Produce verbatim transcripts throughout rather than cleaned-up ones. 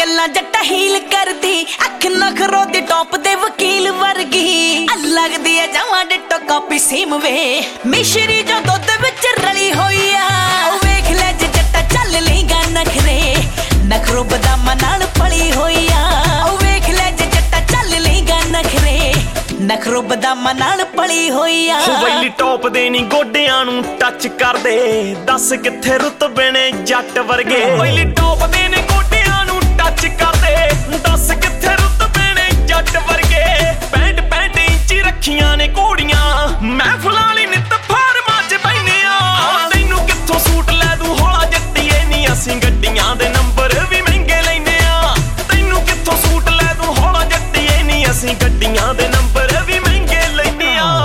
ਗੱਲਾਂ ਜੱਟਾ ਹੀਲ ਕਰਦੀ, ਅੱਖ ਨਖਰੋ ਦੀ ਟੌਪ ਦੇ ਵਕੀਲ ਵਰਗੀ ਲੱਗਦੀ ਐ ਜਮਾਂ ਡਿੱਟੋ ਕਾਪੀ ਸੇਮ ਵੇ ਮਿਸ਼ਰੀ ਜੋ ਦੁੱਧ ਵਿੱਚ ਰਲੀ ਹੋਈ ਆ। ਵੇਖ ਲੈ ਜੇ ਜੱਟਾ ਚੱਲ ਲੇਗਾ ਨਖਰੇ, ਨਖਰੋ ਬਦਾਮਾਂ ਨਾਲ ਪਲੀ ਹੋਈ ਆ। ਵੇਖ ਲੈ ਜੇ ਜੱਟਾ ਚੱਲ ਲੇਗਾ ਨਖਰੇ, ਨਖਰੋ ਬਦਾਮਾਂ ਨਾਲ ਪਲੀ ਹੋਈ ਆ। ਵੈਲੀ ਟੌਪ ਦੇ ਨੀ ਗੋਡਿਆਂ ਨੂੰ ਟੱਚ ਕਰਦੇ, ਦੱਸ ਕਿੱਥੇ ਰੁਤਬੇ ਨੇ ਜੱਟ ਵਰਗੇ। ਵੈਲੀ ਟੌਪ ਦੇ ਨੇ ਗੋਡਿਆਂ ਨੂੰ ਟੱਚ ਕਰਦੇ, ਦੱਸ ਕਿੱਥੇ ਰੁਤਬੇ ਨੇ ਜੱਟ ਵਰਗੇ। ਪੈਂਟ ਪੈਂਟ ਇੰਚੀ ਰੱਖੀਆਂ ਨੇ ਘੋੜੀਆਂ, ਮਹਿਫਲਾਂ ਲਈ ਨਿੱਤ ਫਾਰਮਾਂ 'ਚ ਬੈਨੇ ਆ। ਤੈਨੂੰ ਕਿੱਥੋਂ ਸੂਟ ਲੈ ਦੂੰ ਹੌਲਾ ਜੱਟੀਏ ਨੀ, ਅਸੀਂ ਗੱਡੀਆਂ ਦੇ ਨੰਬਰ ਵੀ ਮਹਿੰਗੇ ਲੈਨੇ ਆ। ਤੈਨੂੰ ਕਿੱਥੋਂ ਸੂਟ ਲੈ ਦੂੰ ਹੌਲਾ ਜੱਟੀਏ ਨੀ, ਅਸੀਂ ਗੱਡੀਆਂ ਦੇ ਨੰਬਰ ਵੀ ਮਹਿੰਗੇ ਲੈਨੇ ਆ।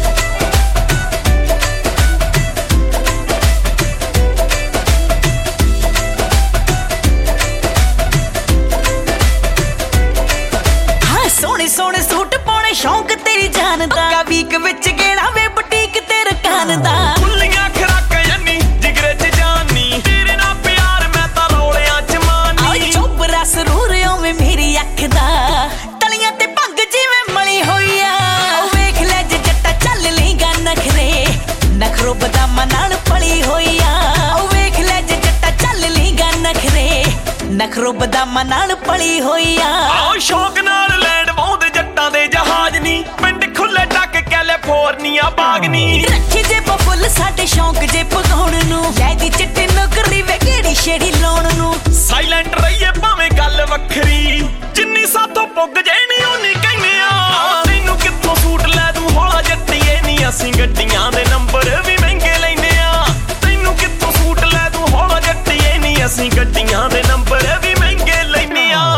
ਸੋਹਣੇ ਸੋਹਣੇ ਸੂਟ ਪਾਉਣੇ ਸ਼ੌਂਕ ਤੇਰੀ ਜਾਨ ਦਾ, ਕਾ ਵੀਕ ਵਿੱਚ ਗੇੜਾ ਵੇ ਬੁਟੀਕ ਤੇ ਰਕਾਨ ਦਾ। ਖੁੱਲੀਆਂ ਖਰਾਕਾਂ ਯਾਨੀ ਜਿਗਰੇ 'ਚ ਜਾਨੀ, ਤੇਰੇ ਨਾਲ ਪਿਆਰ ਮੈਂ ਤਾਂ ਰੋਲਿਆਂ 'ਚ ਮਾਨੀ। ਚੋਬਰਾ ਸਰੂਰ ਓਵੇਂ ਮੇਰੀ ਅੱਖ ਦਾ, ਤਲੀਆਂ ਤੇ ਭੰਗ ਜਿਵੇਂ ਮਲੀ ਹੋਈ ਆ। ਵੇਖ ਲੈ ਜੇ ਜੱਟਾ ਚੱਲ ਲੇਗਾ ਨਖਰੇ, ਨਖਰੋ ਬਦਾਮਾਂ ਨਾਲ ਪਲੀ ਹੋਈ ਆ। ਵੇਖ ਲੈ ਜੇ ਜੱਟਾ ਚੱਲ ਲੇਗਾ ਨਖਰੇ, ਨਖਰੋ ਬਦਾਮਾਂ ਨਾਲ ਪਲੀ ਹੋਈ ਆ। ਆਓ ਸ਼ੌਕ ਨਾਲ ਲੈਂਡ ਵਾਉਂਦੇ ਜੱਟਾਂ ਦੇ ਜਹਾਜ਼ ਨੀ, ਪਿੰਡ ਖੁੱਲੇ ਟੱਕ ਕੈਲੀਫੋਰਨੀਆ ਬਾਗ ਨੀ। ਰੱਖੀ ਜੇ ਫੁੱਲ ਸਾਡੇ ਸ਼ੌਂਕ ਜੇ ਪਗਾਉਣ ਨੂੰ, ਲੈਦੀ ਚਿੱਟੇ ਨੌਕਰੀ ਵੇ ਕਿਹੜੀ ਛੇੜੀ ਲਾਉਣ ਨੂੰ। ਸਾਇਲੈਂਟ ਰਹੀਏ ਭਾਵੇਂ ਗੱਲ ਵੱਖਰੀ, ਜਿੰਨੀ ਸਾਥੋਂ ਪੁੱਗ ਜੇ ਨੀ ਉਨੀ ਕਹਿੰਨੇ ਆ। ਤੈਨੂੰ ਕਿੱਥੋਂ ਸੂਟ ਲੈ ਦੂੰ ਹੌਲਾ ਜੱਟੀਏ ਨੀ, ਅਸੀਂ ਗੱਡੀਆਂ ਦੇ ਨੰਬਰ ਵੀ ਮਹਿੰਗੇ ਲੈਨੇ ਆ। ਤੈਨੂੰ ਕਿੱਥੋਂ ਸੂਟ ਲੈ ਦੂੰ ਹੌਲਾ ਜੱਟੀਏ ਨੀ, ਅਸੀਂ ਗੱਡੀਆਂ ਦੇ ਨੰਬਰ ਵੀ ਮਹਿੰਗੇ ਲੈਨੇ ਆ।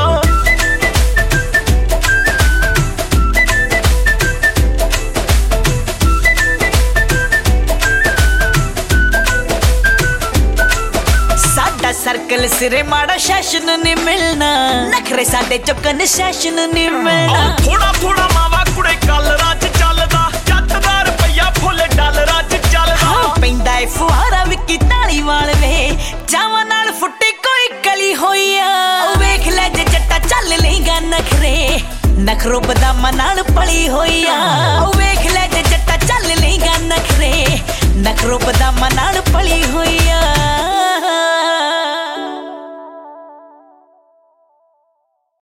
ਸਰਕਲ ਸਿਰੇ ਮਾੜਾ ਸੈਸ਼ਨ ਨੀ ਮਿਲਣਾ, ਨਖਰੇ ਸਾਡੇ ਚੁੱਕਣ ਸੈਸ਼ਨ ਨੀ ਮਿਲਣਾ। ਥੋੜਾ ਥੋੜਾ ਮਾਵਾ ਕੁੜੇ ਕਲਰਾਂ 'ਚ ਚੱਲਦਾ, ਜੱਟ ਦਾ ਰੁਪਈਆ ਫੁੱਲ ਡਾਲਰਾਂ 'ਚ ਚੱਲਦਾ। ਪੈਂਦਾ ਏ ਫੁਹਾਰਾ ਵਿੱਕੀ ਧਾਲੀਵਾਲ ਵੇ, ਚਾਵਾਂ ਨਾਲ ਫੁੱਟੀ ਕੋਈ ਕਲੀ ਹੋਈ ਆ। ਵੇਖ ਲੈ ਜੇ ਜੱਟਾ ਚੱਲ ਲੇਗਾ ਨਖਰੇ, ਨਖਰੋ ਬਦਾਮਾਂ ਨਾਲ ਪਲੀ ਹੋਈ ਆ। ਵੇਖ ਲੈ ਜੇ ਜੱਟਾ ਚੱਲ ਲੇਗਾ ਨਖਰੇ, ਨਖਰੋ ਬਦਾਮਾਂ ਨਾਲ ਪਲੀ ਹੋਈ ਆ।